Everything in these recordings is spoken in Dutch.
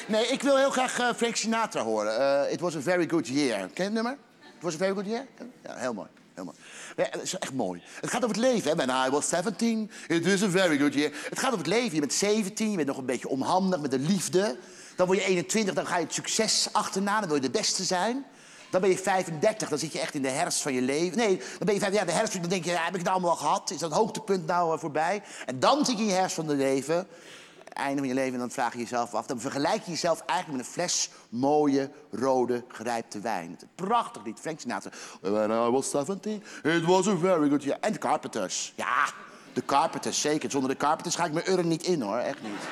Nee, ik wil heel graag Frank Sinatra horen. It was a very good year. Ken je het nummer? It was a very good year? Ja, heel mooi. Heel mooi. Ja, dat is echt mooi. Het gaat over het leven, hè. When I was 17, it was a very good year. Het gaat over het leven. Je bent 17, je bent nog een beetje onhandig met de liefde. Dan word je 21, dan ga je het succes achterna. Dan wil je de beste zijn. Dan ben je 35, dan zit je echt in de herfst van je leven. Nee, dan ben je 35 jaar de herfst, dan denk je, ja, heb ik het allemaal al gehad? Is dat hoogtepunt nou voorbij? En dan zit je in je herfst van het leven. Einde van je leven en dan vraag je jezelf af. Dan vergelijk je jezelf eigenlijk met een fles mooie, rode, gerijpte wijn. Prachtig lied, Frank Sinatra. When I was 17, it was a very good year. En de Carpenters. Ja, de Carpenters, zeker. Zonder de Carpenters ga ik mijn urn niet in, hoor. Echt niet.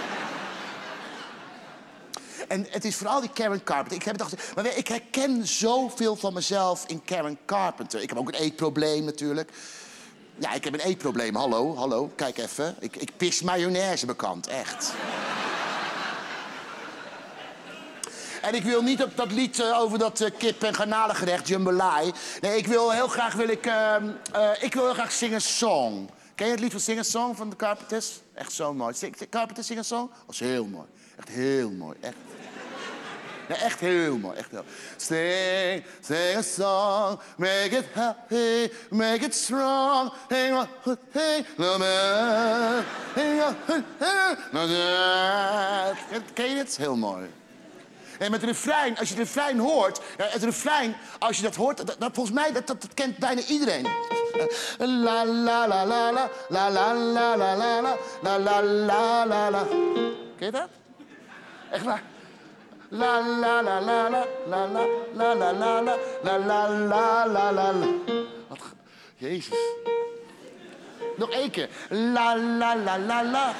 En het is vooral die Karen Carpenter. Maar ik herken zoveel van mezelf in Karen Carpenter. Ik heb ook een eetprobleem natuurlijk. Ja, ik heb een eetprobleem. Hallo, kijk even. Ik pis mayonaise bekant, echt. En ik wil niet op dat lied over dat kip- en garnalengerecht, jambalaya. Nee, ik wil heel graag zingen Song. Ken je het lied van Sing a Song van de Carpenters? Echt zo mooi. Carpenters Sing a Song? Dat is heel mooi. Echt heel mooi, echt. Ja, echt heel mooi, echt heel. Sing a song, make it happy, make it strong. Ken je het? Heel mooi. En met het refrein, als je het refrein hoort... Het refrein, als je dat hoort, volgens mij, dat kent bijna iedereen. La la la la la, la la la la la la, la la la la. Ken je dat? Echt waar? La la la la la, la la la la la la, la la la la la la. Jezus. Nog één keer. La la la la la.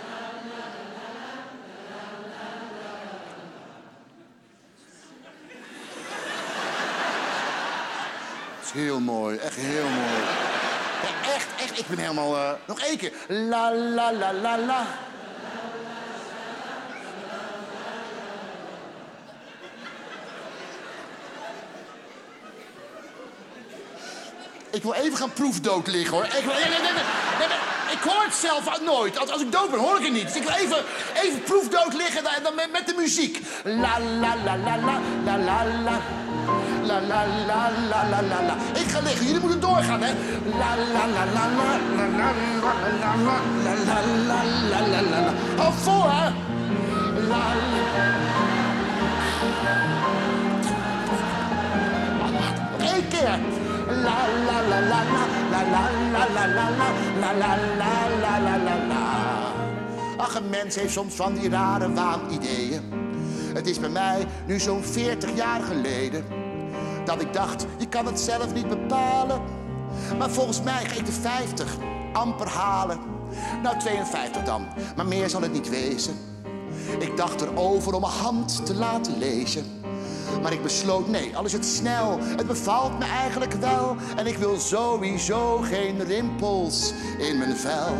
Dat is heel mooi, echt heel mooi. Ja, echt, ik ben helemaal... Nog één keer. La la la la la. Ik wil even gaan proefdood liggen, hoor. Ik hoor het zelf nooit. Als ik dood ben, hoor ik het niet. Dus ik wil even proefdood liggen dan met de muziek. La la la la la, la la la. La la la la la la la. Ik ga liggen, jullie moeten doorgaan, hè. La la la la la, la la la la la, la la la la la la. Hou vol, hè. La la. Nog één keer. La la la la la, la la la la la la, la la la la la la. Ach, een mens heeft soms van die rare waanideeën. Het is bij mij nu zo'n 40 jaar geleden dat ik dacht, je kan het zelf niet bepalen. Maar volgens mij ga ik de 50 amper halen. Nou, 52 dan, maar meer zal het niet wezen. Ik dacht erover om mijn hand te laten lezen. Maar ik besloot, nee, al is het snel, het bevalt me eigenlijk wel. En ik wil sowieso geen rimpels in mijn vel.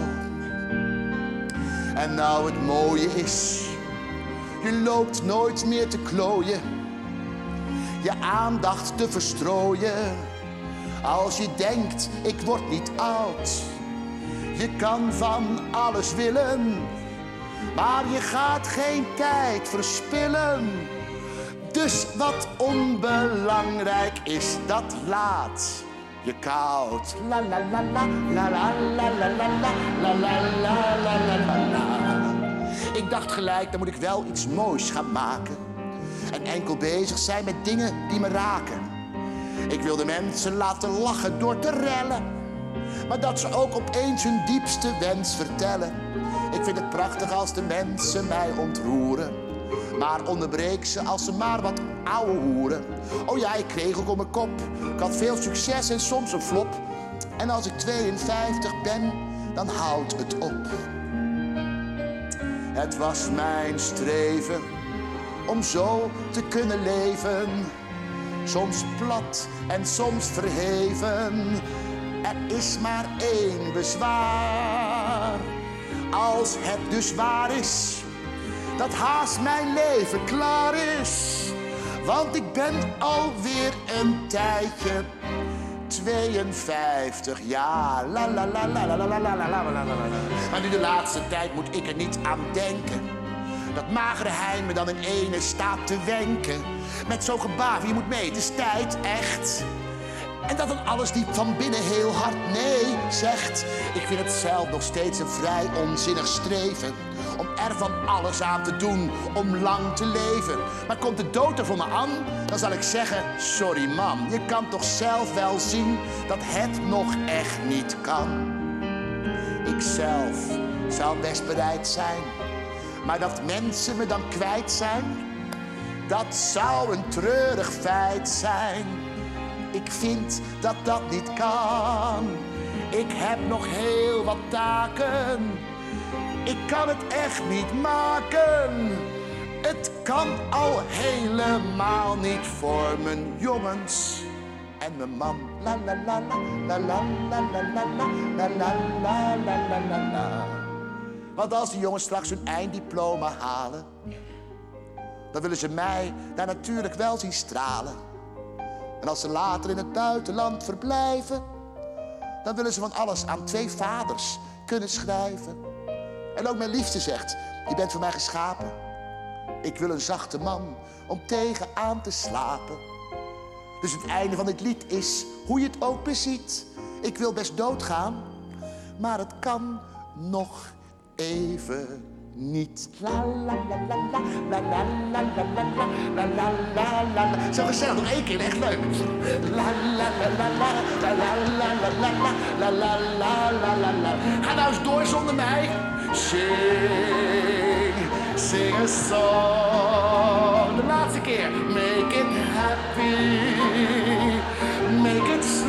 En nou het mooie is, je loopt nooit meer te klooien. Je aandacht te verstrooien. Als je denkt, ik word niet oud. Je kan van alles willen. Maar je gaat geen tijd verspillen. Dus wat onbelangrijk is, dat laat je koud. La la la la, la la la la la la, la la la la la la. Ik dacht gelijk, dan moet ik wel iets moois gaan maken. En enkel bezig zijn met dingen die me raken. Ik wil de mensen laten lachen door te rellen. Maar dat ze ook opeens hun diepste wens vertellen. Ik vind het prachtig als de mensen mij ontroeren. Maar onderbreek ze als ze maar wat ouwe hoeren. Oh ja, ik kreeg ook op mijn kop. Ik had veel succes en soms een flop. En als ik 52 ben, dan houdt het op. Het was mijn streven om zo te kunnen leven. Soms plat en soms verheven. Er is maar één bezwaar. Als het dus waar is dat haast mijn leven klaar is. Want ik ben alweer een tijdje 52 jaar. La la la la la la la la la la la la. Maar nu de laatste tijd moet ik er niet aan denken Dat magere hein me dan in ene staat te wenken. Met zo'n gebaar, je moet mee, het is tijd, echt. En dat dan alles diep van binnen heel hard nee zegt. Ik vind het zelf nog steeds een vrij onzinnig streven. Om er van alles aan te doen, om lang te leven. Maar komt de dood er voor me aan, dan zal ik zeggen... Sorry mam, je kan toch zelf wel zien dat het nog echt niet kan. Ikzelf zou best bereid zijn. Maar dat mensen me dan kwijt zijn, dat zou een treurig feit zijn. Ik vind dat dat niet kan. Ik heb nog heel wat taken. Ik kan het echt niet maken. Het kan al helemaal niet voor mijn jongens en mijn man. La la la la la la la la la la la la la la. Want als die jongens straks hun einddiploma halen, dan willen ze mij daar natuurlijk wel zien stralen. En als ze later in het buitenland verblijven, dan willen ze van alles aan 2 vaders kunnen schrijven. En ook mijn liefste zegt, je bent voor mij geschapen. Ik wil een zachte man om tegenaan te slapen. Dus het einde van dit lied is, hoe je het ook beziet. Ik wil best doodgaan, maar het kan nog even niet. La la la la la la la la la la la la la. Zo gezellig, nog 1 keer, echt leuk. La la la la la la la la la la la la la la la. Ga nou eens door zonder mij. Sing, sing a song. De laatste keer. Make it happy, make it